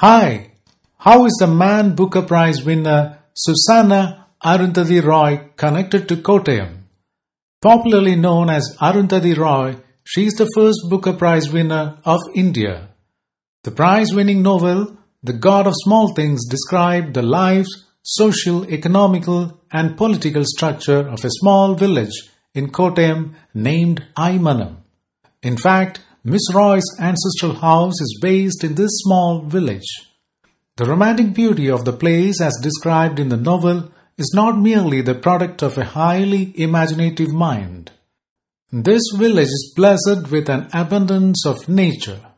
Hi, how is the Man Booker Prize winner Susanna Arundhati Roy connected to Kottayam? Popularly known as Arundhati Roy, she is the first Booker Prize winner of India. The prize-winning novel, The God of Small Things, described the lives, social, economical and political structure of a small village in Kottayam named Aymanam. In fact, Miss Roy's ancestral house is based in this small village. The romantic beauty of the place as described in the novel is not merely the product of a highly imaginative mind. This village is blessed with an abundance of nature.